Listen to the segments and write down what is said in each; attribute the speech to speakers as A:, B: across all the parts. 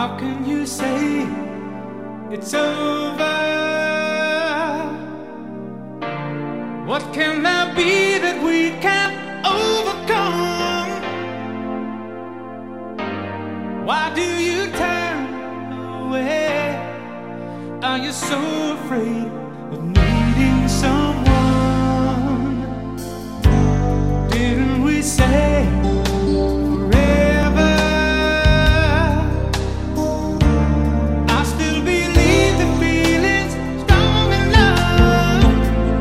A: How can you say it's over? What can there be that we can't overcome? Why do you turn away? Are you so afraid of needing someone? Didn't we say forever? I still believe the feeling's strong enough.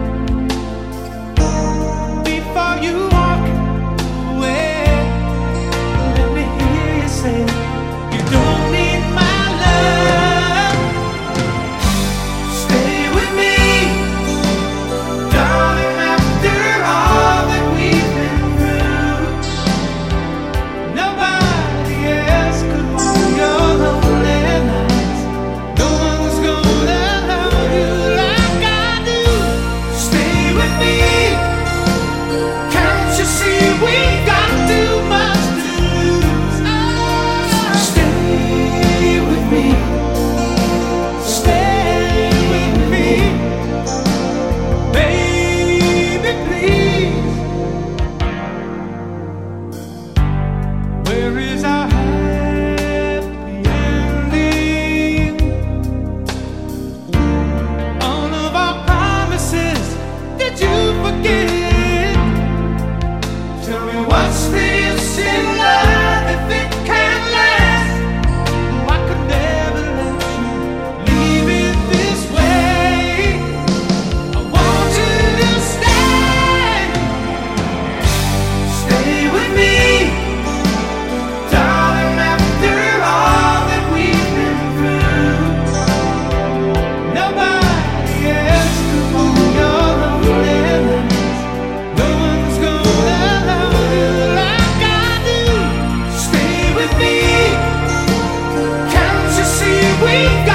A: Before you walk away, let me hear you say you don't need my love. Stay with me, darling, after all that we've been through. Nobody else could hold your lonely nights. No one's gonna love you like I do. Stay with me, can't you see we got too much to lose? Stay with me, stay with me, baby, please. Where is our happy ending? All of our promises, did you forget? Tell me what's this in love if it can't last? Oh, I could never let you leave it this way. I want you to stay with me, darling, after all that we've been through. Nobody else could hold your lonely nights. No one's gonna love you like I do. Stay with me, can't you see we